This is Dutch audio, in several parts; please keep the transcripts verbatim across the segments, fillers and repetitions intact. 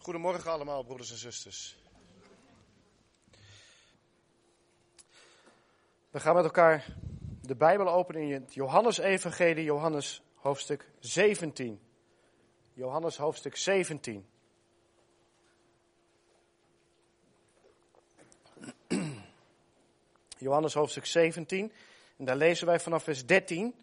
Goedemorgen allemaal, broeders en zusters. We gaan met elkaar de Bijbel openen in het Johannes-evangelie, Johannes hoofdstuk zeventien. Johannes hoofdstuk zeventien. Johannes hoofdstuk zeventien. En daar lezen wij vanaf vers dertien.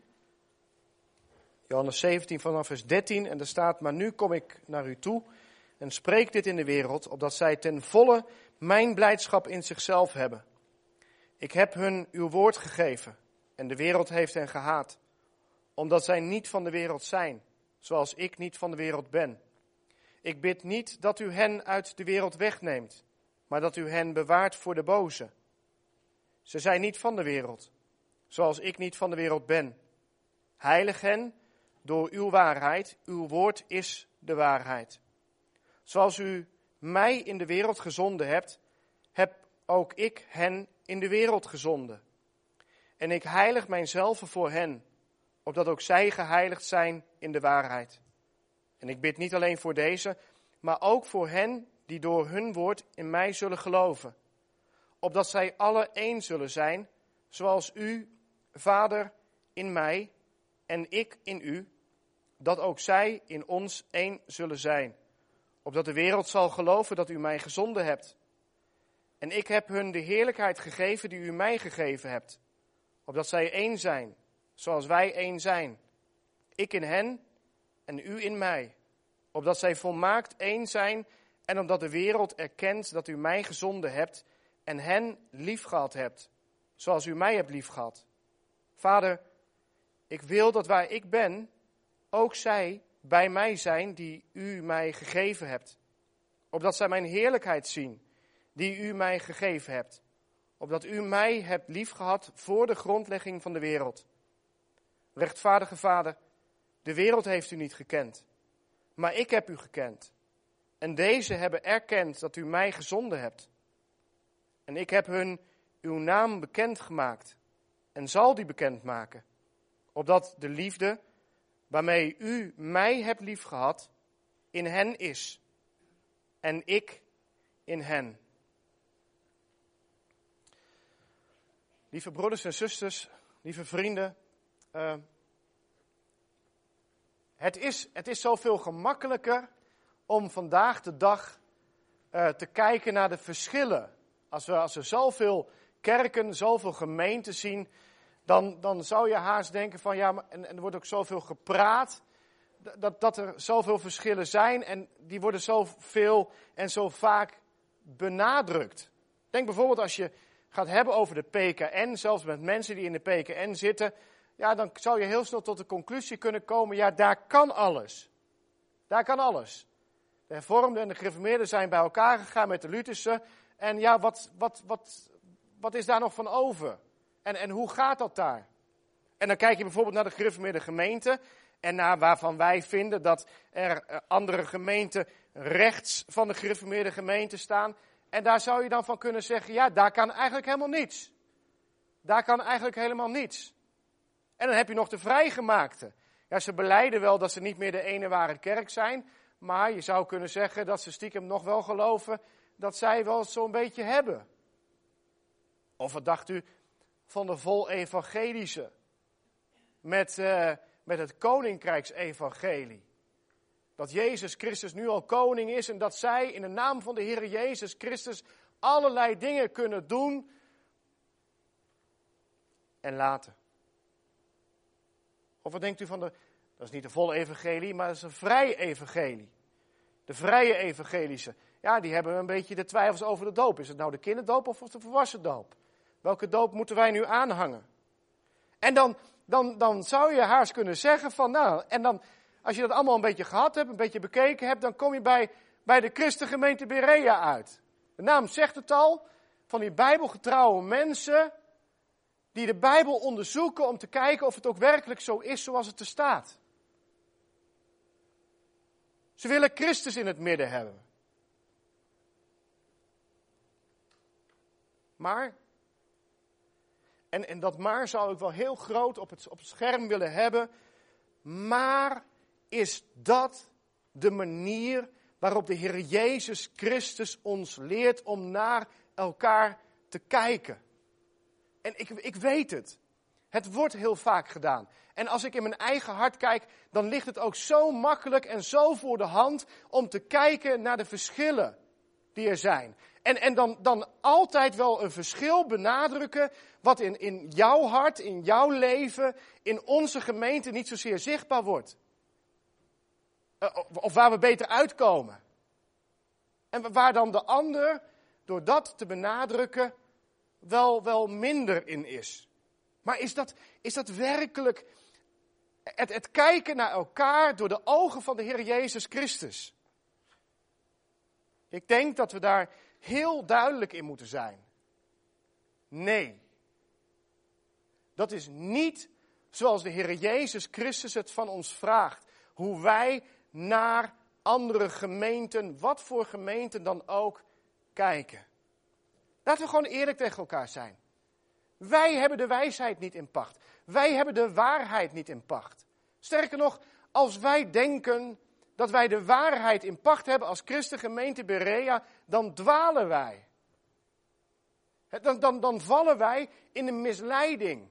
Johannes zeventien vanaf vers dertien. En daar staat: maar nu kom ik naar u toe en spreek dit in de wereld, opdat zij ten volle mijn blijdschap in zichzelf hebben. Ik heb hun uw woord gegeven en de wereld heeft hen gehaat, omdat zij niet van de wereld zijn, zoals ik niet van de wereld ben. Ik bid niet dat u hen uit de wereld wegneemt, maar dat u hen bewaart voor de boze. Ze zijn niet van de wereld, zoals ik niet van de wereld ben. Heilig hen door uw waarheid, uw woord is de waarheid. Zoals u mij in de wereld gezonden hebt, heb ook ik hen in de wereld gezonden. En ik heilig mijzelf voor hen, opdat ook zij geheiligd zijn in de waarheid. En ik bid niet alleen voor deze, maar ook voor hen die door hun woord in mij zullen geloven. Opdat zij alle één zullen zijn, zoals u, Vader, in mij en ik in u, dat ook zij in ons één zullen zijn. Opdat de wereld zal geloven dat u mij gezonden hebt. En ik heb hun de heerlijkheid gegeven die u mij gegeven hebt. Opdat zij één zijn, zoals wij één zijn. Ik in hen en u in mij. Opdat zij volmaakt één zijn en omdat de wereld erkent dat u mij gezonden hebt en hen liefgehad hebt, zoals u mij hebt liefgehad. Vader, ik wil dat waar ik ben, ook zij bij mij zijn die u mij gegeven hebt. Opdat zij mijn heerlijkheid zien, die u mij gegeven hebt. Opdat u mij hebt liefgehad voor de grondlegging van de wereld. Rechtvaardige Vader, de wereld heeft u niet gekend, maar ik heb u gekend. En deze hebben erkend dat u mij gezonden hebt. En ik heb hun uw naam bekendgemaakt en zal die bekendmaken. Opdat de liefde waarmee u mij hebt liefgehad in hen is en ik in hen. Lieve broeders en zusters, lieve vrienden, uh, het is, het is zoveel gemakkelijker om vandaag de dag uh, te kijken naar de verschillen. Als we, als we zoveel kerken, zoveel gemeenten zien, dan, dan zou je haast denken van ja, maar, en, en er wordt ook zoveel gepraat, dat, dat er zoveel verschillen zijn en die worden zoveel en zo vaak benadrukt. Denk bijvoorbeeld als je gaat hebben over de P K N, zelfs met mensen die in de P K N zitten, ja, dan zou je heel snel tot de conclusie kunnen komen, ja, daar kan alles. Daar kan alles. De hervormden en de gereformeerden zijn bij elkaar gegaan met de Lutherse en ja, wat, wat, wat, wat is daar nog van over? En, en hoe gaat dat daar? En dan kijk je bijvoorbeeld naar de gereformeerde gemeente en naar waarvan wij vinden dat er andere gemeenten rechts van de gereformeerde gemeente staan. En daar zou je dan van kunnen zeggen, ja, daar kan eigenlijk helemaal niets. Daar kan eigenlijk helemaal niets. En dan heb je nog de vrijgemaakten. Ja, ze belijden wel dat ze niet meer de ene ware kerk zijn, maar je zou kunnen zeggen dat ze stiekem nog wel geloven dat zij wel zo'n beetje hebben. Of wat dacht u van de vol evangelische met, uh, met het koninkrijksevangelie? Dat Jezus Christus nu al koning is en dat zij in de naam van de Heer Jezus Christus allerlei dingen kunnen doen en laten. Of wat denkt u van de, dat is niet de volle evangelie, maar dat is een vrije evangelie. De vrije evangelische. Ja, die hebben een beetje de twijfels over de doop. Is het nou de kinderdoop of de volwassen doop? Welke doop moeten wij nu aanhangen? En dan, dan, dan zou je haast kunnen zeggen van nou, en dan, als je dat allemaal een beetje gehad hebt, een beetje bekeken hebt, dan kom je bij, bij de Christengemeente Berea uit. De naam zegt het al, van die bijbelgetrouwe mensen die de Bijbel onderzoeken om te kijken of het ook werkelijk zo is zoals het er staat. Ze willen Christus in het midden hebben. Maar, en, en dat maar zou ik wel heel groot op het, op het scherm willen hebben, maar is dat de manier waarop de Heer Jezus Christus ons leert om naar elkaar te kijken. En ik, ik weet het. Het wordt heel vaak gedaan. En als ik in mijn eigen hart kijk, dan ligt het ook zo makkelijk en zo voor de hand om te kijken naar de verschillen die er zijn. En, en dan, dan altijd wel een verschil benadrukken wat in, in jouw hart, in jouw leven, in onze gemeente niet zozeer zichtbaar wordt. Uh, of waar we beter uitkomen. En waar dan de ander, door dat te benadrukken, wel, wel minder in is. Maar is dat, is dat werkelijk het, het kijken naar elkaar door de ogen van de Heer Jezus Christus? Ik denk dat we daar heel duidelijk in moeten zijn. Nee. Dat is niet zoals de Heer Jezus Christus het van ons vraagt. Hoe wij naar andere gemeenten, wat voor gemeenten dan ook, kijken. Laten we gewoon eerlijk tegen elkaar zijn. Wij hebben de wijsheid niet in pacht. Wij hebben de waarheid niet in pacht. Sterker nog, als wij denken dat wij de waarheid in pacht hebben als Christengemeente Berea, dan dwalen wij. Dan, dan, dan vallen wij in een misleiding.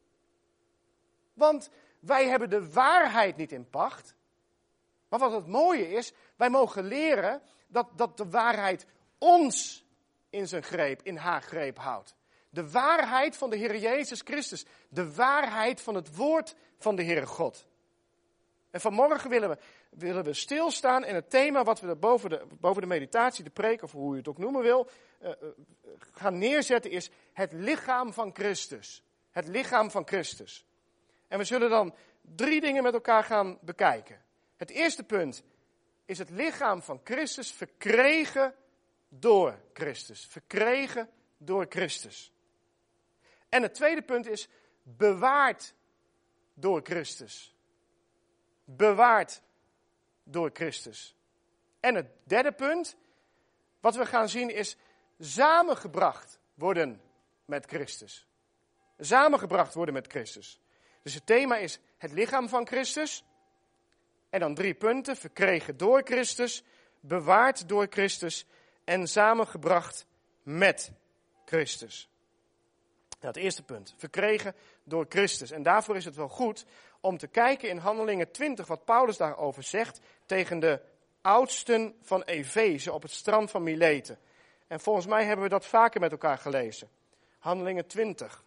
Want wij hebben de waarheid niet in pacht. Maar wat het mooie is, wij mogen leren dat, dat de waarheid ons in zijn greep, in haar greep houdt. De waarheid van de Heer Jezus Christus. De waarheid van het woord van de Heere God. En vanmorgen willen we, willen we stilstaan in het thema wat we boven de, boven de meditatie, de preek, of hoe je het ook noemen wil, uh, uh, gaan neerzetten, is het lichaam van Christus. Het lichaam van Christus. En we zullen dan drie dingen met elkaar gaan bekijken. Het eerste punt is het lichaam van Christus verkregen door Christus. Verkregen door Christus. En het tweede punt is bewaard door Christus. Bewaard door Christus. En het derde punt, wat we gaan zien, is samengebracht worden met Christus. Samengebracht worden met Christus. Dus het thema is het lichaam van Christus. En dan drie punten, verkregen door Christus, bewaard door Christus en samengebracht met Christus. Nou, het eerste punt, verkregen door Christus. En daarvoor is het wel goed om te kijken in Handelingen twintig, wat Paulus daarover zegt tegen de oudsten van Efeze op het strand van Mileten. En volgens mij hebben we dat vaker met elkaar gelezen. Handelingen twintig.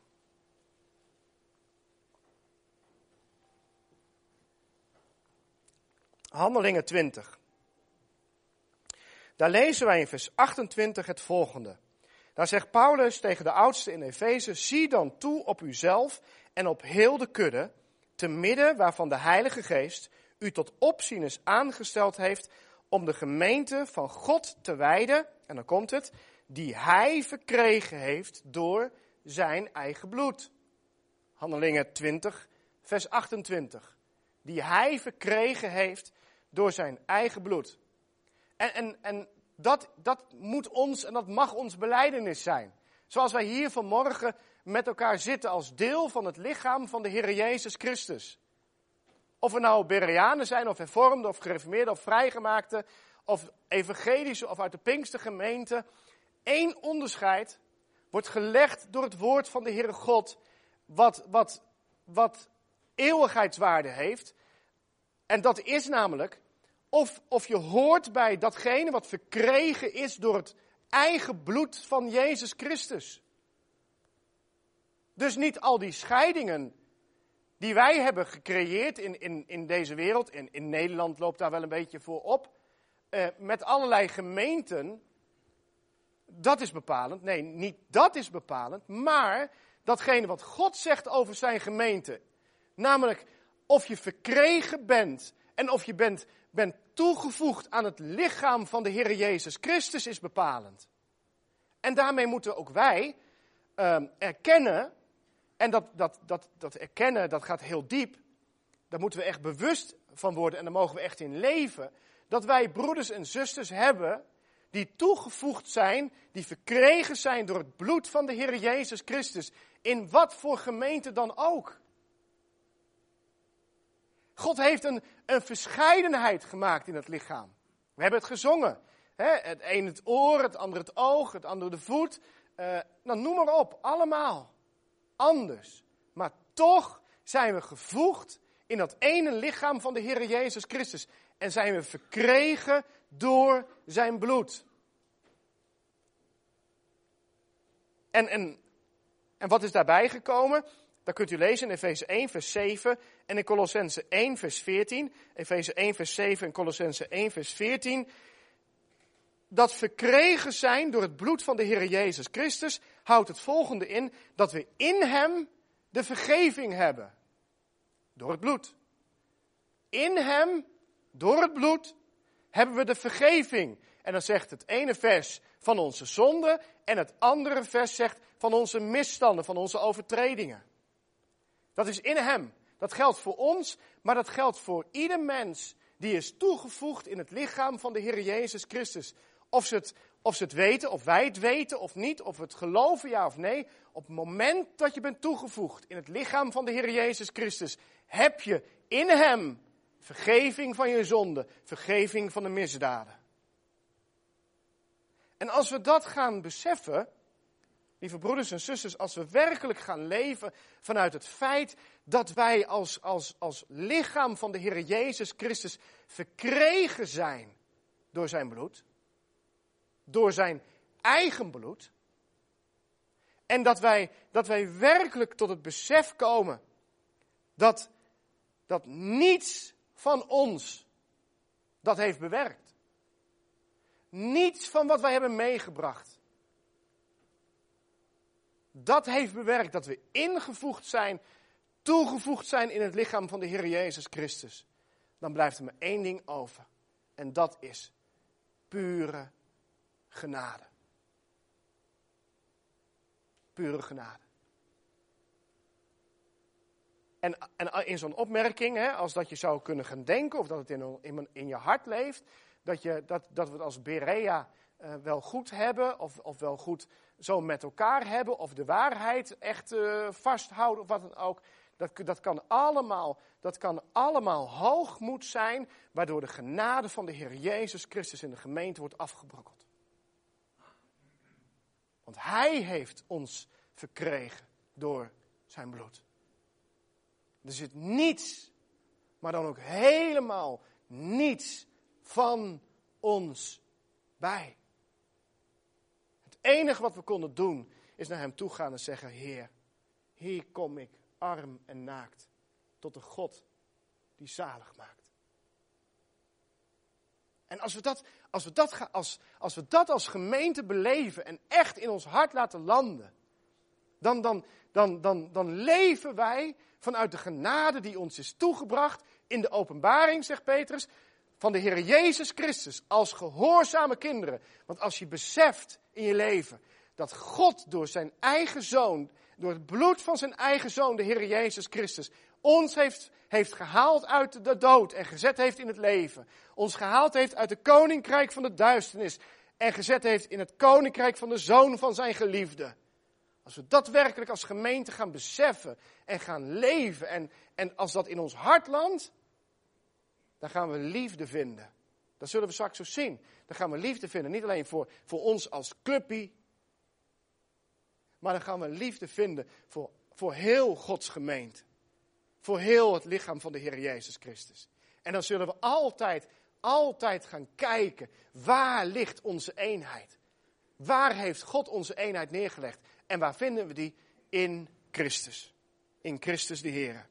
Handelingen twintig. Daar lezen wij in vers achtentwintig het volgende. Daar zegt Paulus tegen de oudsten in Efeze: zie dan toe op uzelf en op heel de kudde, te midden waarvan de Heilige Geest u tot opzieners aangesteld heeft om de gemeente van God te wijden, en dan komt het, die hij verkregen heeft door zijn eigen bloed. Handelingen twintig, vers achtentwintig. Die hij verkregen heeft door zijn eigen bloed. En, en, en dat, dat moet ons en dat mag ons belijdenis zijn. Zoals wij hier vanmorgen met elkaar zitten als deel van het lichaam van de Heer Jezus Christus. Of we nou Bereanen zijn, of hervormden, of gereformeerden, of vrijgemaakten, of evangelische, of uit de Pinkstergemeente. Eén onderscheid wordt gelegd door het woord van de Heere God, wat, wat, wat eeuwigheidswaarde heeft. En dat is namelijk of, of je hoort bij datgene wat verkregen is door het eigen bloed van Jezus Christus. Dus niet al die scheidingen die wij hebben gecreëerd in, in, in deze wereld, en in Nederland loopt daar wel een beetje voor op, eh, met allerlei gemeenten, dat is bepalend. Nee, niet dat is bepalend, maar datgene wat God zegt over zijn gemeente. Namelijk of je verkregen bent en of je bent, bent toegevoegd aan het lichaam van de Heer Jezus Christus is bepalend. En daarmee moeten ook wij uh, erkennen, en dat, dat, dat, dat erkennen dat gaat heel diep, daar moeten we echt bewust van worden en daar mogen we echt in leven, dat wij broeders en zusters hebben die toegevoegd zijn, die verkregen zijn door het bloed van de Heer Jezus Christus, in wat voor gemeente dan ook. God heeft een, een verscheidenheid gemaakt in het lichaam. We hebben het gezongen. Hè? Het een het oor, het ander het oog, het andere de voet. Uh, nou, noem maar op, allemaal anders. Maar toch zijn we gevoegd in dat ene lichaam van de Heer Jezus Christus. En zijn we verkregen door zijn bloed. En, en, en wat is daarbij gekomen? Dat kunt u lezen in Efeze één vers zeven en in Kolossenzen één vers veertien. Efeze één vers zeven en Kolossenzen één vers veertien. Dat verkregen zijn door het bloed van de Heer Jezus Christus houdt het volgende in. Dat we in hem de vergeving hebben. Door het bloed. In hem, door het bloed, hebben we de vergeving. En dan zegt het ene vers van onze zonden en het andere vers zegt van onze misstanden, van onze overtredingen. Dat is in hem. Dat geldt voor ons, maar dat geldt voor ieder mens die is toegevoegd in het lichaam van de Heer Jezus Christus. Of ze, het, of ze het weten, of wij het weten of niet, of we het geloven, ja of nee. Op het moment dat je bent toegevoegd in het lichaam van de Heer Jezus Christus, heb je in hem vergeving van je zonde, vergeving van de misdaden. En als we dat gaan beseffen, lieve broeders en zusters, als we werkelijk gaan leven vanuit het feit dat wij als, als, als lichaam van de Heer Jezus Christus verkregen zijn door zijn bloed, door zijn eigen bloed, en dat wij, dat wij werkelijk tot het besef komen dat, dat niets van ons dat heeft bewerkt. Niets van wat wij hebben meegebracht. Dat heeft bewerkt dat we ingevoegd zijn, toegevoegd zijn in het lichaam van de Heer Jezus Christus. Dan blijft er maar één ding over. En dat is pure genade. Pure genade. En, en in zo'n opmerking, hè, als dat je zou kunnen gaan denken, of dat het in, in, in je hart leeft, dat, je, dat, dat we het als Berea uh, wel goed hebben, of, of wel goed zo met elkaar hebben, of de waarheid echt uh, vasthouden, of wat dan ook. Dat, dat, kan allemaal, dat kan allemaal hoogmoed zijn, waardoor de genade van de Heer Jezus Christus in de gemeente wordt afgebrokkeld. Want Hij heeft ons verkregen door zijn bloed. Er zit niets, maar dan ook helemaal niets van ons bij. Het enige wat we konden doen, is naar hem toe gaan en zeggen, Heer, hier kom ik arm en naakt tot de God die zalig maakt. En als we dat, als we dat, als, als we dat als gemeente beleven en echt in ons hart laten landen, dan, dan, dan, dan, dan leven wij vanuit de genade die ons is toegebracht in de openbaring, zegt Petrus, van de Heer Jezus Christus als gehoorzame kinderen. Want als je beseft in je leven dat God door zijn eigen Zoon, door het bloed van zijn eigen Zoon, de Heer Jezus Christus, ons heeft, heeft gehaald uit de dood en gezet heeft in het leven. Ons gehaald heeft uit het koninkrijk van de duisternis en gezet heeft in het koninkrijk van de Zoon van zijn geliefde. Als we dat werkelijk als gemeente gaan beseffen en gaan leven en, en als dat in ons hart landt, dan gaan we liefde vinden. Dat zullen we straks zo zien. Dan gaan we liefde vinden, niet alleen voor, voor ons als clubpie, maar dan gaan we liefde vinden voor, voor heel Gods gemeente. Voor heel het lichaam van de Heer Jezus Christus. En dan zullen we altijd, altijd gaan kijken, waar ligt onze eenheid? Waar heeft God onze eenheid neergelegd? En waar vinden we die? In Christus. In Christus de Heer.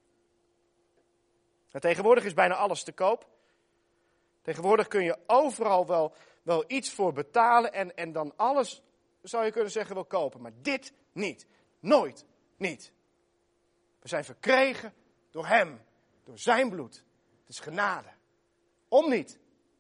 En tegenwoordig is bijna alles te koop. Tegenwoordig kun je overal wel, wel iets voor betalen en, en dan alles, zou je kunnen zeggen, wel kopen. Maar dit niet. Nooit niet. We zijn verkregen door hem. Door zijn bloed. Het is genade. Om niet.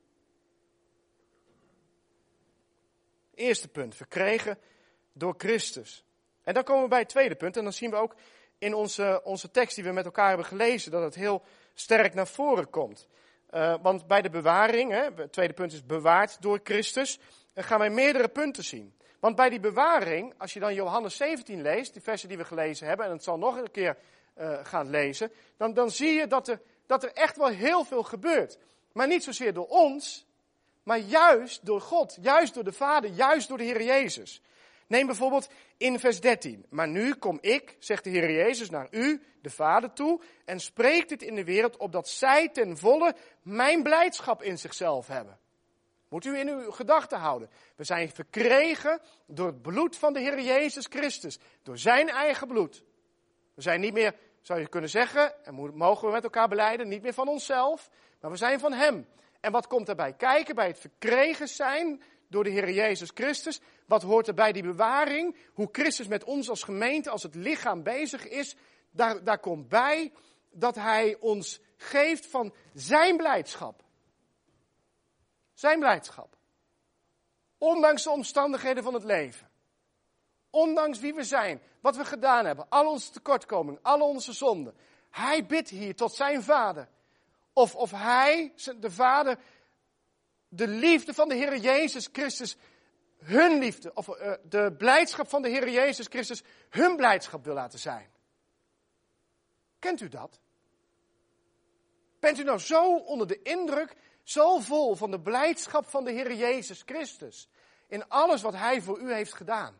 Eerste punt. Verkregen door Christus. En dan komen we bij het tweede punt. En dan zien we ook in onze, onze tekst die we met elkaar hebben gelezen, dat het heel sterk naar voren komt. Uh, want bij de bewaring, hè, het tweede punt is bewaard door Christus, dan gaan wij meerdere punten zien. Want bij die bewaring, als je dan Johannes zeventien leest, die versen die we gelezen hebben, en het zal nog een keer uh, gaan lezen, dan, dan zie je dat er, dat er echt wel heel veel gebeurt. Maar niet zozeer door ons, maar juist door God, juist door de Vader, juist door de Heer Jezus. Neem bijvoorbeeld in vers dertien. Maar nu kom ik, zegt de Heer Jezus, naar u, de Vader, toe en spreek dit in de wereld, opdat zij ten volle mijn blijdschap in zichzelf hebben. Moet u in uw gedachten houden. We zijn verkregen door het bloed van de Heer Jezus Christus. Door zijn eigen bloed. We zijn niet meer, zou je kunnen zeggen, en mogen we met elkaar belijden, niet meer van onszelf, maar we zijn van hem. En wat komt erbij kijken bij het verkregen zijn door de Heer Jezus Christus? Wat hoort er bij die bewaring? Hoe Christus met ons als gemeente, als het lichaam bezig is, daar, daar komt bij dat hij ons geeft van zijn blijdschap. Zijn blijdschap. Ondanks de omstandigheden van het leven. Ondanks wie we zijn, wat we gedaan hebben, al onze tekortkomingen, al onze zonden. Hij bidt hier tot zijn Vader. Of, of hij, de Vader, de liefde van de Heer Jezus Christus, hun liefde, of uh, de blijdschap van de Heer Jezus Christus, hun blijdschap wil laten zijn. Kent u dat? Bent u nou zo onder de indruk, zo vol van de blijdschap van de Heer Jezus Christus, in alles wat hij voor u heeft gedaan?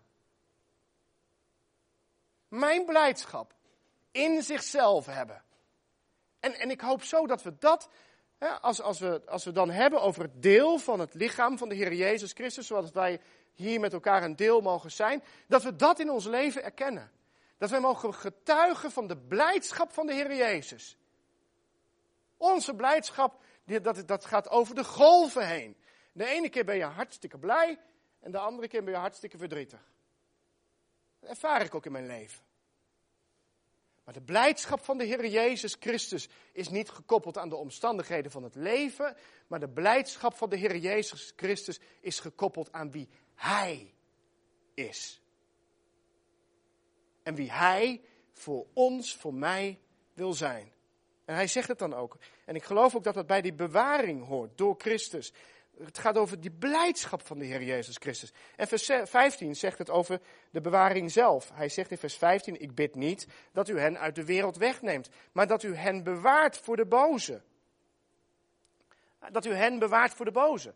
Mijn blijdschap in zichzelf hebben. En, en ik hoop zo dat we dat, hè, als, als, we, als we dan hebben over het deel van het lichaam van de Heer Jezus Christus, zoals wij hier met elkaar een deel mogen zijn, dat we dat in ons leven erkennen. Dat wij mogen getuigen van de blijdschap van de Heer Jezus. Onze blijdschap, dat, dat gaat over de golven heen. De ene keer ben je hartstikke blij en de andere keer ben je hartstikke verdrietig. Dat ervaar ik ook in mijn leven. Maar de blijdschap van de Heer Jezus Christus is niet gekoppeld aan de omstandigheden van het leven, maar de blijdschap van de Heer Jezus Christus is gekoppeld aan wie Hij is. En wie Hij voor ons, voor mij wil zijn. En hij zegt het dan ook. En ik geloof ook dat dat bij die bewaring hoort door Christus. Het gaat over die blijdschap van de Heer Jezus Christus. En vers vijftien zegt het over de bewaring zelf. Hij zegt in vers vijftien, ik bid niet dat u hen uit de wereld wegneemt, maar dat u hen bewaart voor de boze. Dat u hen bewaart voor de boze.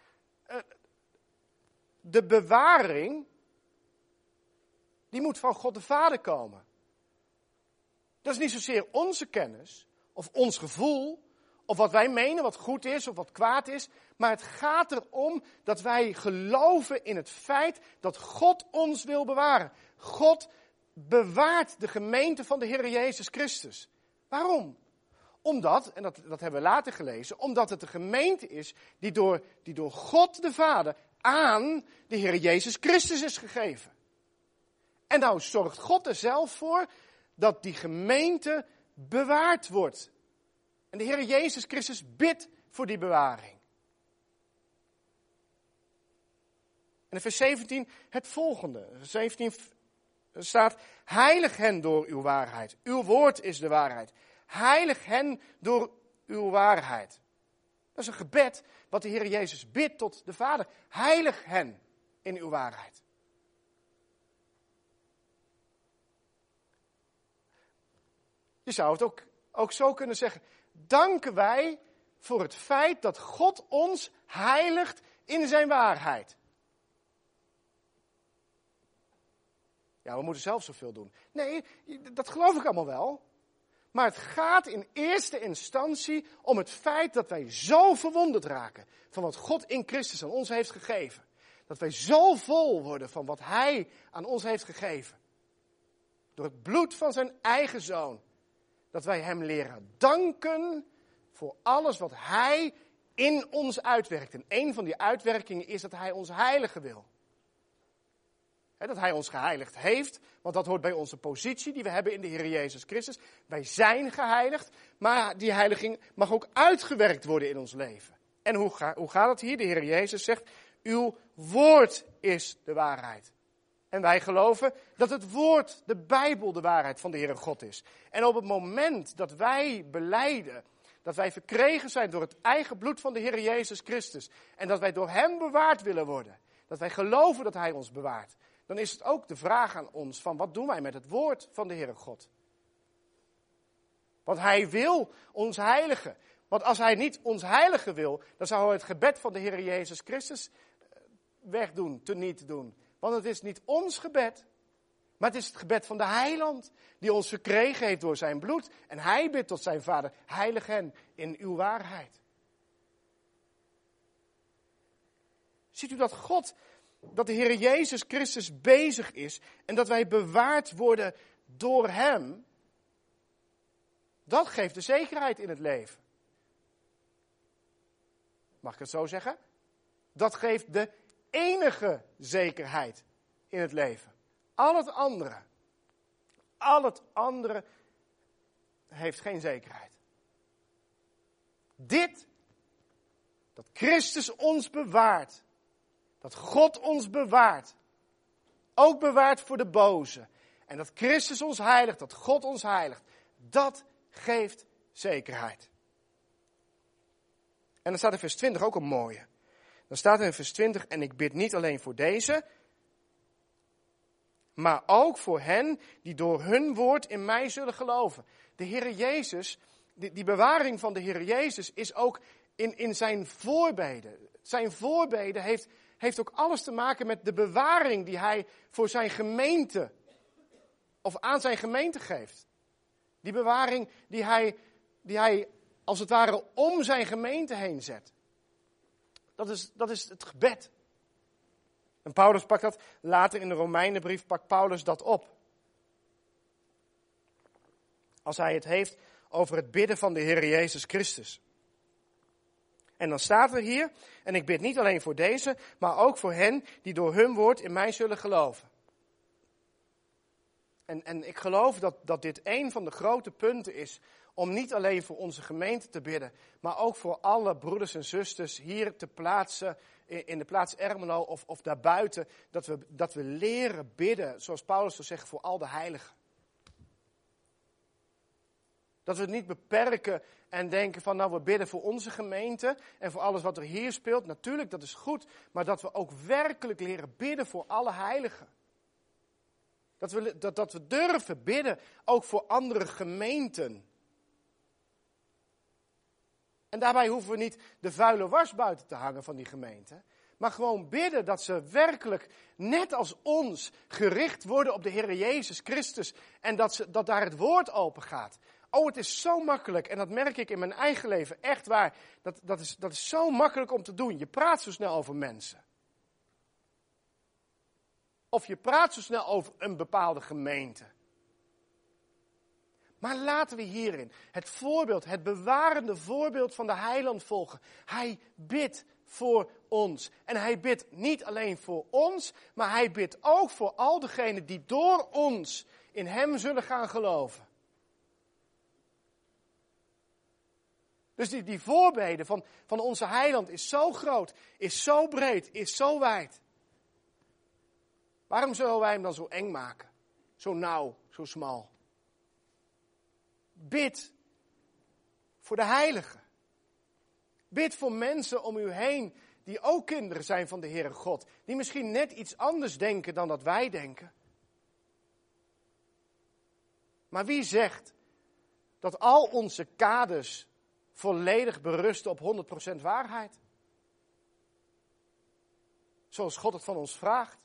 De bewaring, die moet van God de Vader komen. Dat is niet zozeer onze kennis, of ons gevoel, of wat wij menen wat goed is of wat kwaad is. Maar het gaat erom dat wij geloven in het feit dat God ons wil bewaren. God bewaart de gemeente van de Heer Jezus Christus. Waarom? Omdat, en dat, dat hebben we later gelezen, omdat het de gemeente is die door, die door God de Vader aan de Heer Jezus Christus is gegeven. En nou zorgt God er zelf voor dat die gemeente bewaard wordt. En de Heer Jezus Christus bidt voor die bewaring. En in vers zeventien het volgende. Vers zeventien staat, heilig hen door uw waarheid. Uw woord is de waarheid. Heilig hen door uw waarheid. Dat is een gebed wat de Heer Jezus bidt tot de Vader. Heilig hen in uw waarheid. Je zou het ook, ook zo kunnen zeggen. Danken wij voor het feit dat God ons heiligt in zijn waarheid. Ja, we moeten zelf zoveel doen. Nee, dat geloof ik allemaal wel. Maar het gaat in eerste instantie om het feit dat wij zo verwonderd raken van wat God in Christus aan ons heeft gegeven. Dat wij zo vol worden van wat Hij aan ons heeft gegeven. Door het bloed van zijn eigen Zoon. Dat wij Hem leren danken voor alles wat Hij in ons uitwerkt. En een van die uitwerkingen is dat Hij ons heiligen wil. He, dat Hij ons geheiligd heeft, want dat hoort bij onze positie die we hebben in de Heer Jezus Christus. Wij zijn geheiligd, maar die heiliging mag ook uitgewerkt worden in ons leven. En hoe, ga, hoe gaat het hier? De Heer Jezus zegt, uw woord is de waarheid. En wij geloven dat het woord, de Bijbel, de waarheid van de Heere God is. En op het moment dat wij belijden, dat wij verkregen zijn door het eigen bloed van de Heer Jezus Christus. En dat wij door Hem bewaard willen worden. Dat wij geloven dat Hij ons bewaart. Dan is het ook de vraag aan ons van wat doen wij met het woord van de Heere God. Want Hij wil ons heiligen. Want als hij niet ons heiligen wil, dan zou hij het gebed van de Heer Jezus Christus wegdoen, teniet doen. Want het is niet ons gebed, maar het is het gebed van de heiland, die ons verkregen heeft door zijn bloed. En hij bidt tot zijn Vader, heilig hen in uw waarheid. Ziet u dat God, dat de Heer Jezus Christus bezig is en dat wij bewaard worden door hem? Dat geeft de zekerheid in het leven. Mag ik het zo zeggen? Dat geeft de enige zekerheid in het leven. Al het andere, al het andere heeft geen zekerheid. Dit, dat Christus ons bewaart, dat God ons bewaart, ook bewaart voor de boze, en dat Christus ons heiligt, dat God ons heiligt, dat geeft zekerheid. En dan staat in vers twintig ook een mooie. Dan staat er in vers twintig, en ik bid niet alleen voor deze, maar ook voor hen die door hun woord in mij zullen geloven. De Heer Jezus, die, die bewaring van de Heer Jezus is ook in, in zijn voorbeden. Zijn voorbeden heeft, heeft ook alles te maken met de bewaring die hij voor zijn gemeente, of aan zijn gemeente geeft. Die bewaring die hij, die hij als het ware om zijn gemeente heen zet. Dat is, dat is het gebed. En Paulus pakt dat, later in de Romeinenbrief pakt Paulus dat op. Als hij het heeft over het bidden van de Heer Jezus Christus. En dan staat er hier, en ik bid niet alleen voor deze, maar ook voor hen die door hun woord in mij zullen geloven. En, en ik geloof dat, dat dit een van de grote punten is, om niet alleen voor onze gemeente te bidden, maar ook voor alle broeders en zusters hier te plaatsen, in de plaats Ermelo of, of daarbuiten, dat we, dat we leren bidden, zoals Paulus zou zeggen, voor al de heiligen. Dat we het niet beperken en denken van, nou, we bidden voor onze gemeente en voor alles wat er hier speelt. Natuurlijk, dat is goed, maar dat we ook werkelijk leren bidden voor alle heiligen. Dat we, dat, dat we durven bidden, ook voor andere gemeenten. En daarbij hoeven we niet de vuile was buiten te hangen van die gemeente. Maar gewoon bidden dat ze werkelijk, net als ons, gericht worden op de Heer Jezus Christus. En dat, ze, dat daar het woord open gaat. Oh, het is zo makkelijk. En dat merk ik in mijn eigen leven. Echt waar. Dat, dat, is, dat is zo makkelijk om te doen. Je praat zo snel over mensen. Of je praat zo snel over een bepaalde gemeente. Maar laten we hierin het voorbeeld, het bewarende voorbeeld van de heiland volgen. Hij bidt voor ons. En hij bidt niet alleen voor ons, maar hij bidt ook voor al degenen die door ons in hem zullen gaan geloven. Dus die, die voorbeden van, van onze heiland is zo groot, is zo breed, is zo wijd. Waarom zullen wij hem dan zo eng maken? Zo nauw, zo smal. Bid voor de heiligen. Bid voor mensen om u heen die ook kinderen zijn van de Heere God. Die misschien net iets anders denken dan dat wij denken. Maar wie zegt dat al onze kaders volledig berusten op honderd procent waarheid? Zoals God het van ons vraagt.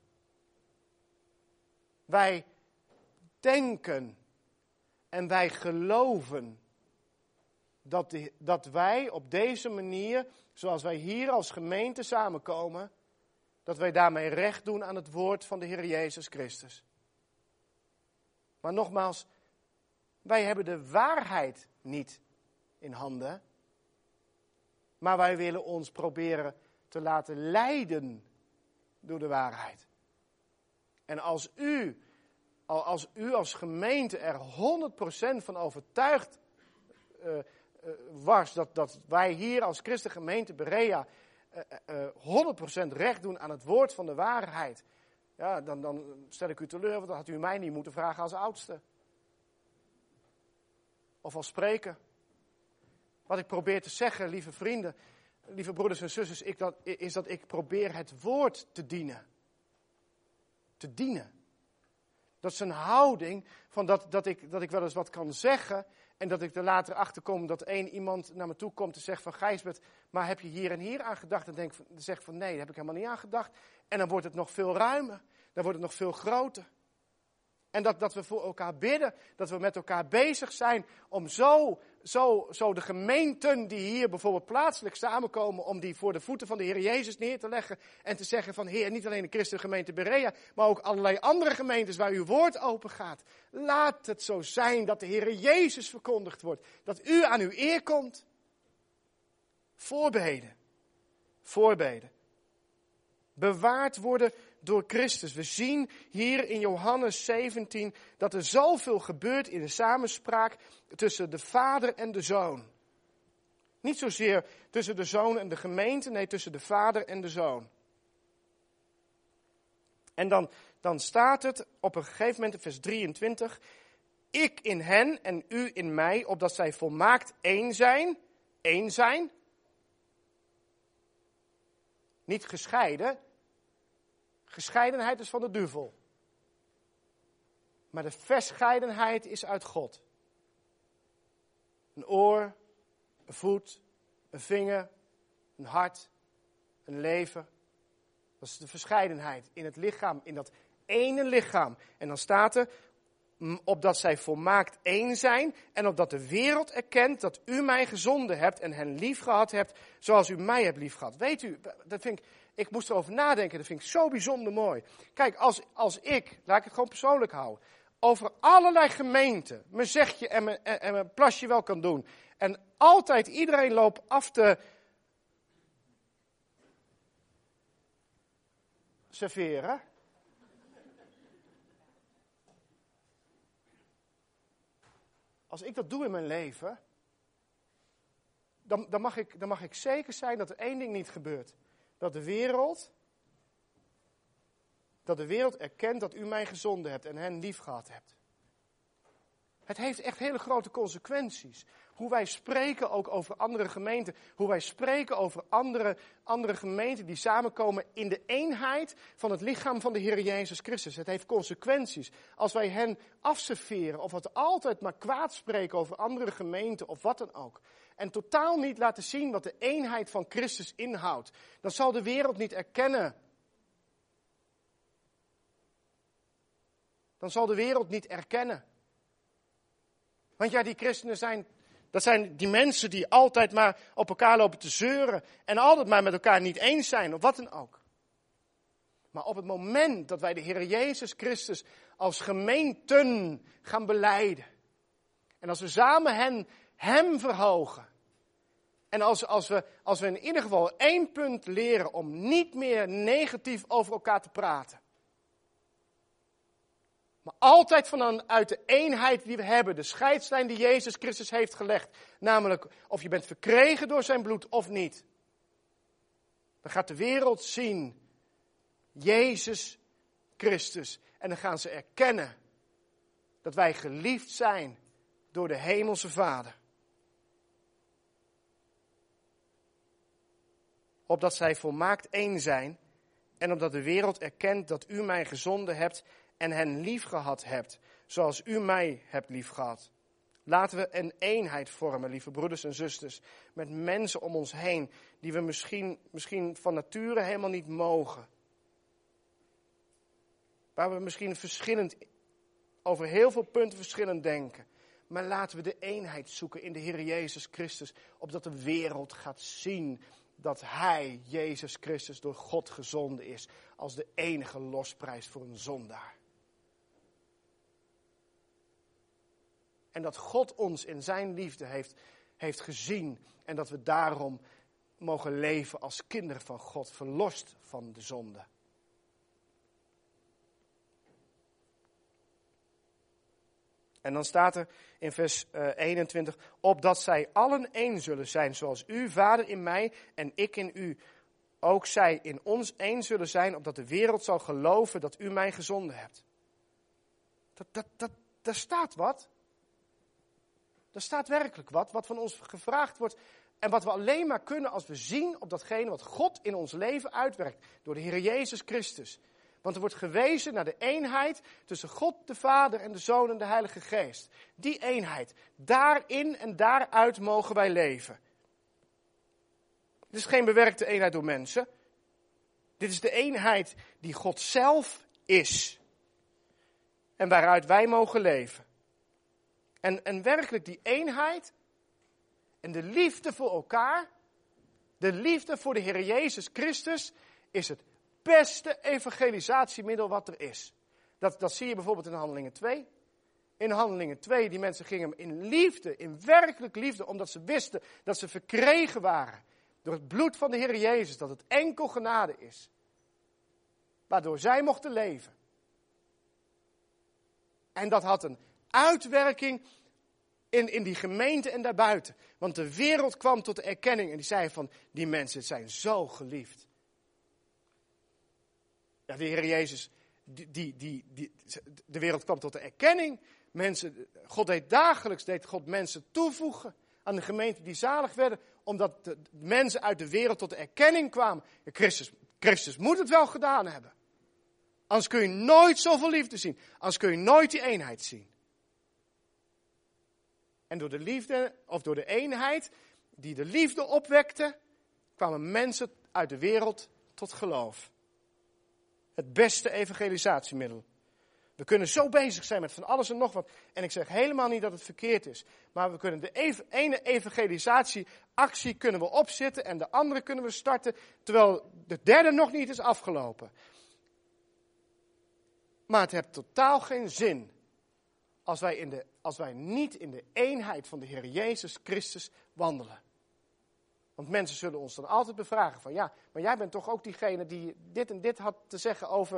Wij denken en wij geloven dat, de, dat wij op deze manier, zoals wij hier als gemeente samenkomen, dat wij daarmee recht doen aan het woord van de Heer Jezus Christus. Maar nogmaals, wij hebben de waarheid niet in handen, maar wij willen ons proberen te laten leiden door de waarheid. En als u, als u als gemeente er honderd procent van overtuigd uh, uh, was dat, dat wij hier als Christengemeente Berea uh, uh, honderd procent recht doen aan het woord van de waarheid, ja, dan, dan stel ik u teleur, want dan had u mij niet moeten vragen als oudste. Of als spreker. Wat ik probeer te zeggen, lieve vrienden, lieve broeders en zusters, ik dat, is dat ik probeer het woord te dienen. Te dienen. Dat is een houding van dat, dat, ik, dat ik wel eens wat kan zeggen En dat ik er later achter kom dat één iemand naar me toe komt en zegt van Gijsbert, maar heb je hier en hier aan gedacht? En denk, dan zeg ik van nee, daar heb ik helemaal niet aan gedacht. En dan wordt het nog veel ruimer, dan wordt het nog veel groter. En dat, dat we voor elkaar bidden, dat we met elkaar bezig zijn om zo, zo, zo de gemeenten die hier bijvoorbeeld plaatselijk samenkomen, om die voor de voeten van de Heer Jezus neer te leggen en te zeggen van Heer, niet alleen de christengemeente Berea, maar ook allerlei andere gemeentes waar uw woord open gaat. Laat het zo zijn dat de Heer Jezus verkondigd wordt, dat u aan uw eer komt. Voorbeden, voorbeden. Bewaard worden door Christus. We zien hier in Johannes zeventien dat er zoveel gebeurt in de samenspraak tussen de Vader en de Zoon. Niet zozeer tussen de Zoon en de gemeente, nee, tussen de Vader en de Zoon. En dan, dan staat het op een gegeven moment in vers drieëntwintig. Ik in hen en u in mij, opdat zij volmaakt één zijn. Één zijn. Niet gescheiden. Gescheidenheid is van de duivel. Maar de verscheidenheid is uit God. Een oor, een voet, een vinger, een hart, een leven. Dat is de verscheidenheid in het lichaam, in dat ene lichaam. En dan staat er, opdat zij volmaakt één zijn en opdat de wereld erkent dat u mij gezonden hebt en hen lief gehad hebt zoals u mij hebt lief gehad. Weet u, dat vind ik, ik moest erover nadenken, dat vind ik zo bijzonder mooi. Kijk, als, als ik, laat ik het gewoon persoonlijk houden, over allerlei gemeenten mijn zegje en mijn, en, en mijn plasje wel kan doen. En altijd iedereen loopt af te serveren. Als ik dat doe in mijn leven, dan, dan, mag ik, dan mag ik zeker zijn dat er één ding niet gebeurt. Dat de wereld, dat de wereld erkent dat u mij gezonden hebt en hen lief gehad hebt. Het heeft echt hele grote consequenties. Hoe wij spreken ook over andere gemeenten. Hoe wij spreken over andere, andere gemeenten die samenkomen in de eenheid van het lichaam van de Heer Jezus Christus. Het heeft consequenties. Als wij hen afserveren of het altijd maar kwaad spreken over andere gemeenten of wat dan ook. En totaal niet laten zien wat de eenheid van Christus inhoudt. Dan zal de wereld niet erkennen. Dan zal de wereld niet erkennen. Want ja, die christenen zijn, dat zijn die mensen die altijd maar op elkaar lopen te zeuren. En altijd maar met elkaar niet eens zijn, of wat dan ook. Maar op het moment dat wij de Heer Jezus Christus als gemeenten gaan belijden. En als we samen hen, hem verhogen. En als, als, we, als we in ieder geval één punt leren om niet meer negatief over elkaar te praten. Maar altijd vanuit de eenheid die we hebben, de scheidslijn die Jezus Christus heeft gelegd. Namelijk of je bent verkregen door zijn bloed of niet. Dan gaat de wereld zien, Jezus Christus. En dan gaan ze erkennen dat wij geliefd zijn door de hemelse Vader. Opdat zij volmaakt één zijn en opdat de wereld erkent dat u mij gezonden hebt en hen lief gehad hebt, zoals u mij hebt lief gehad. Laten we een eenheid vormen, lieve broeders en zusters, met mensen om ons heen, die we misschien, misschien van nature helemaal niet mogen. Waar we misschien verschillend, over heel veel punten verschillend denken. Maar laten we de eenheid zoeken in de Heer Jezus Christus, opdat de wereld gaat zien dat Hij, Jezus Christus, door God gezonden is als de enige losprijs voor een zondaar. En dat God ons in zijn liefde heeft, heeft gezien en dat we daarom mogen leven als kinderen van God, verlost van de zonde. En dan staat er in vers uh, eenentwintig, opdat zij allen één zullen zijn, zoals u, Vader, in mij en ik in u. Ook zij in ons één zullen zijn, opdat de wereld zal geloven dat u mij gezonden hebt. Dat, dat, dat, daar staat wat. Er staat werkelijk wat, wat van ons gevraagd wordt. En wat we alleen maar kunnen als we zien op datgene wat God in ons leven uitwerkt. Door de Heer Jezus Christus. Want er wordt gewezen naar de eenheid tussen God de Vader en de Zoon en de Heilige Geest. Die eenheid, daarin en daaruit mogen wij leven. Dit is geen bewerkte eenheid door mensen. Dit is de eenheid die God zelf is. En waaruit wij mogen leven. En, en werkelijk die eenheid en de liefde voor elkaar, de liefde voor de Heer Jezus Christus, is het beste evangelisatiemiddel wat er is. Dat, dat zie je bijvoorbeeld in Handelingen twee. In Handelingen twee, die mensen gingen in liefde, in werkelijk liefde, omdat ze wisten dat ze verkregen waren door het bloed van de Heer Jezus, dat het enkel genade is. Waardoor zij mochten leven. En dat had een uitwerking in, in die gemeente en daarbuiten. Want de wereld kwam tot de erkenning en die zei van, die mensen zijn zo geliefd. Ja, de Heer Jezus, die, die, die, die, de wereld kwam tot de erkenning. Mensen, God deed dagelijks, deed God mensen toevoegen aan de gemeente die zalig werden. Omdat de mensen uit de wereld tot de erkenning kwamen. Ja, Christus, Christus moet het wel gedaan hebben. Anders kun je nooit zoveel liefde zien. Anders kun je nooit die eenheid zien. En door de liefde, of door de eenheid die de liefde opwekte, kwamen mensen uit de wereld tot geloof. Het beste evangelisatiemiddel. We kunnen zo bezig zijn met van alles en nog wat. En ik zeg helemaal niet dat het verkeerd is. Maar we kunnen de ev- ene evangelisatieactie kunnen we opzetten en de andere kunnen we starten, terwijl de derde nog niet is afgelopen. Maar het heeft totaal geen zin als wij, in de, als wij niet in de eenheid van de Heer Jezus Christus wandelen. Want mensen zullen ons dan altijd bevragen van, ja, maar jij bent toch ook diegene die dit en dit had te zeggen over.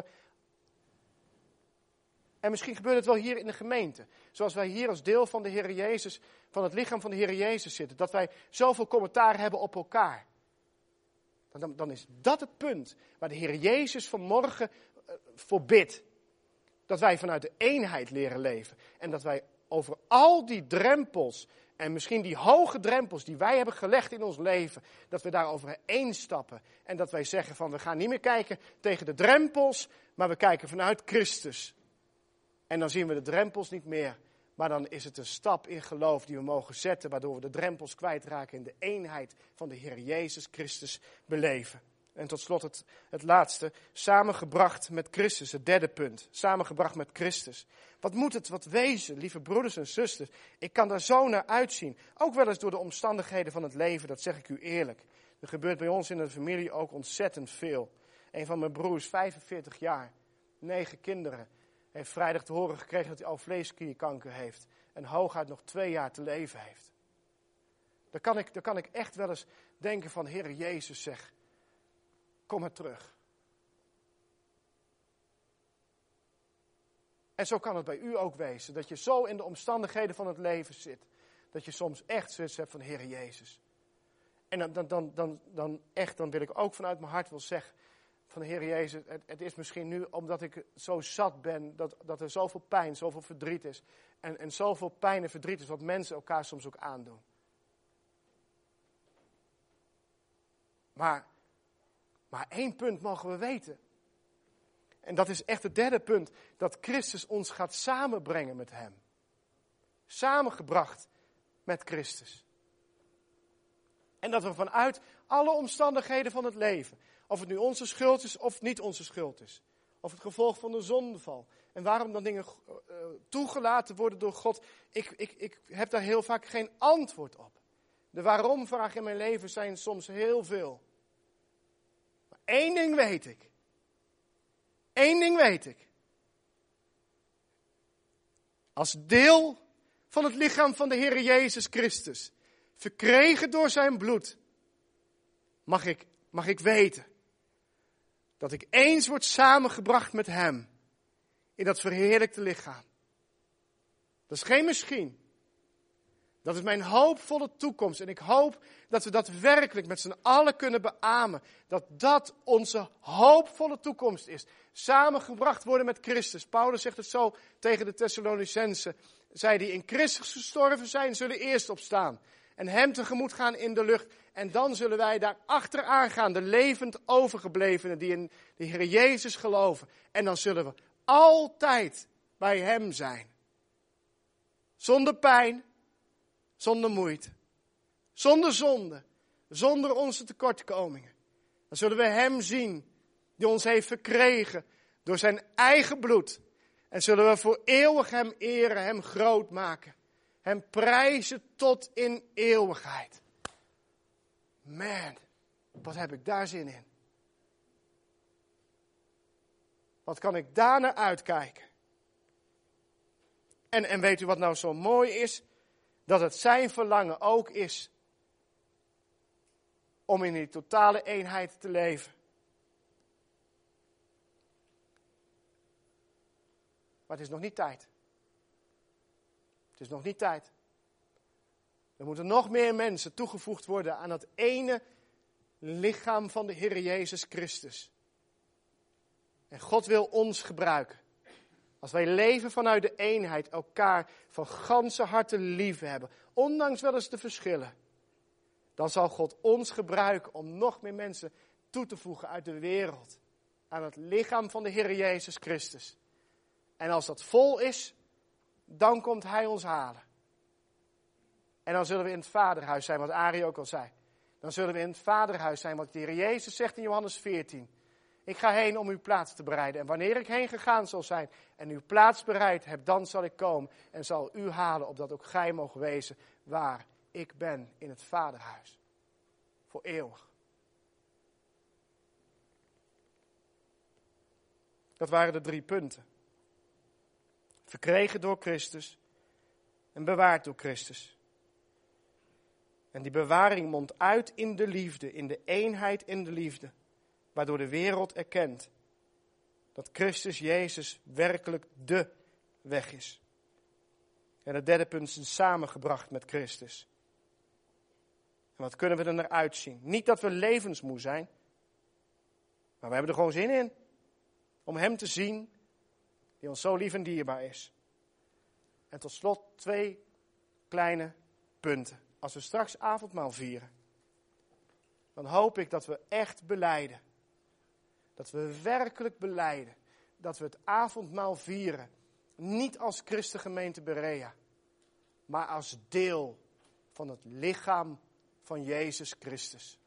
En misschien gebeurt het wel hier in de gemeente. Zoals wij hier als deel van de Heer Jezus, van het lichaam van de Heer Jezus zitten. Dat wij zoveel commentaar hebben op elkaar. Dan, dan is dat het punt waar de Heer Jezus vanmorgen uh, voor bidt. Dat wij vanuit de eenheid leren leven. En dat wij over al die drempels, en misschien die hoge drempels die wij hebben gelegd in ons leven, dat we daar overheen stappen. En dat wij zeggen van, we gaan niet meer kijken tegen de drempels, maar we kijken vanuit Christus. En dan zien we de drempels niet meer. Maar dan is het een stap in geloof die we mogen zetten, waardoor we de drempels kwijtraken in de eenheid van de Heer Jezus Christus beleven. En tot slot het, het laatste, samengebracht met Christus, het derde punt. Samengebracht met Christus. Wat moet het wat wezen, lieve broeders en zusters? Ik kan daar zo naar uitzien. Ook wel eens door de omstandigheden van het leven, dat zeg ik u eerlijk. Er gebeurt bij ons in de familie ook ontzettend veel. Een van mijn broers, vijfenveertig jaar, negen kinderen, heeft vrijdag te horen gekregen dat hij alvleesklierkanker heeft. En hooguit nog twee jaar te leven heeft. Dan kan ik, dan kan ik echt wel eens denken van, Heer Jezus, zeg, kom maar terug. En zo kan het bij u ook wezen. Dat je zo in de omstandigheden van het leven zit. Dat je soms echt zoiets hebt van, Heer Jezus. En dan, dan, dan, dan, dan echt, dan wil ik ook vanuit mijn hart wel zeggen van, Heer Jezus, het, het is misschien nu omdat ik zo zat ben, dat, dat er zoveel pijn, zoveel verdriet is. En, en zoveel pijn en verdriet is wat mensen elkaar soms ook aandoen. Maar, maar één punt mogen we weten. En dat is echt het derde punt, dat Christus ons gaat samenbrengen met hem. Samengebracht met Christus. En dat we vanuit alle omstandigheden van het leven, of het nu onze schuld is of niet onze schuld is, of het gevolg van de zondeval, en waarom dan dingen uh, toegelaten worden door God, ik, ik, ik heb daar heel vaak geen antwoord op. De waarom-vragen in mijn leven zijn soms heel veel. Maar één ding weet ik. Eén ding weet ik. Als deel van het lichaam van de Heer Jezus Christus, verkregen door zijn bloed, mag ik, mag ik weten dat ik eens word samengebracht met hem in dat verheerlijkte lichaam. Dat is geen misschien. Dat is mijn hoopvolle toekomst. En ik hoop dat we dat werkelijk met z'n allen kunnen beamen. Dat dat onze hoopvolle toekomst is. Samengebracht worden met Christus. Paulus zegt het zo tegen de Thessalonicensen. Zij die in Christus gestorven zijn, zullen eerst opstaan. en hem tegemoet gaan in de lucht. En dan zullen wij daar achteraan gaan, de levend overgeblevenen die in de Heer Jezus geloven. En dan zullen we altijd bij hem zijn. Zonder pijn, zonder moeite, zonder zonde, zonder onze tekortkomingen. Dan zullen we hem zien die ons heeft verkregen door zijn eigen bloed. En zullen we voor eeuwig hem eren, hem groot maken. Hem prijzen tot in eeuwigheid. Man, wat heb ik daar zin in. Wat kan ik daar naar uitkijken. En, en weet u wat nou zo mooi is? Dat het zijn verlangen ook is om in die totale eenheid te leven. Maar het is nog niet tijd. Het is nog niet tijd. Er moeten nog meer mensen toegevoegd worden aan dat ene lichaam van de Heer Jezus Christus. En God wil ons gebruiken. Als wij leven vanuit de eenheid, elkaar van ganse harte lief hebben, ondanks wel eens de verschillen, dan zal God ons gebruiken om nog meer mensen toe te voegen uit de wereld aan het lichaam van de Heer Jezus Christus. En als dat vol is, dan komt Hij ons halen. En dan zullen we in het vaderhuis zijn, wat Arie ook al zei. Dan zullen we in het vaderhuis zijn, wat de Heer Jezus zegt in Johannes veertien. Ik ga heen om uw plaats te bereiden. En wanneer ik heen gegaan zal zijn en uw plaats bereid heb, dan zal ik komen en zal u halen, opdat ook gij mogen wezen waar ik ben in het vaderhuis. Voor eeuwig. Dat waren de drie punten. Verkregen door Christus en bewaard door Christus. En die bewaring mondt uit in de liefde, in de eenheid in de liefde. Waardoor de wereld erkent dat Christus Jezus werkelijk de weg is. En het derde punt is samengebracht met Christus. En wat kunnen we er naar uitzien? Niet dat we levensmoe zijn, maar we hebben er gewoon zin in. Om hem te zien, die ons zo lief en dierbaar is. En tot slot twee kleine punten. Als we straks avondmaal vieren, dan hoop ik dat we echt belijden. Dat we werkelijk belijden dat we het avondmaal vieren. Niet als Christengemeente Berea, maar als deel van het lichaam van Jezus Christus.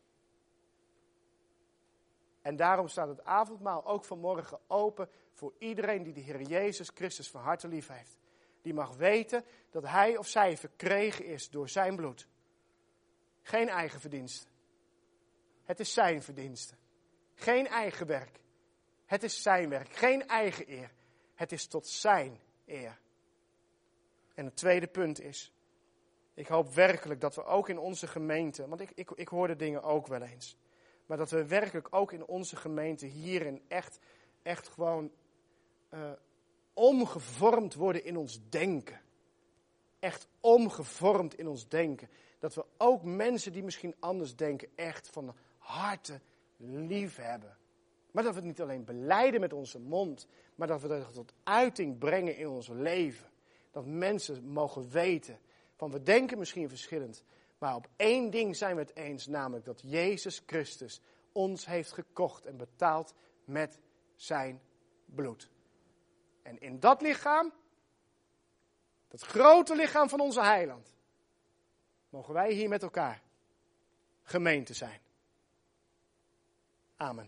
En daarom staat het avondmaal ook vanmorgen open voor iedereen die de Heer Jezus Christus van harte lief heeft. Die mag weten dat hij of zij verkregen is door zijn bloed. Geen eigen verdienste. Het is zijn verdienste. Geen eigen werk. Het is zijn werk. Geen eigen eer. Het is tot zijn eer. En het tweede punt is, ik hoop werkelijk dat we ook in onze gemeente, want ik, ik, ik hoor de dingen ook wel eens, maar dat we werkelijk ook in onze gemeente hierin echt, echt gewoon uh, omgevormd worden in ons denken. Echt omgevormd in ons denken. Dat we ook mensen die misschien anders denken echt van harte lief hebben. Maar dat we het niet alleen belijden met onze mond, maar dat we dat tot uiting brengen in ons leven. Dat mensen mogen weten van we denken misschien verschillend, maar op één ding zijn we het eens, namelijk dat Jezus Christus ons heeft gekocht en betaald met zijn bloed. En in dat lichaam, dat grote lichaam van onze heiland, mogen wij hier met elkaar gemeente zijn. Amen.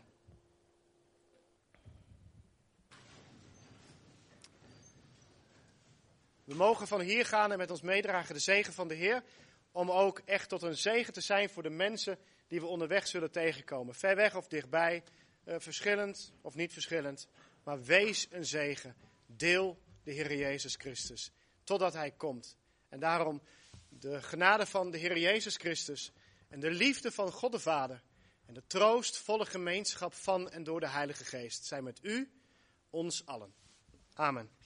We mogen van hier gaan en met ons meedragen de zegen van de Heer, om ook echt tot een zegen te zijn voor de mensen die we onderweg zullen tegenkomen. Ver weg of dichtbij, uh, verschillend of niet verschillend, maar wees een zegen. Deel de Heer Jezus Christus, totdat Hij komt. En daarom de genade van de Heer Jezus Christus en de liefde van God de Vader en de troostvolle gemeenschap van en door de Heilige Geest zijn met u, ons allen. Amen.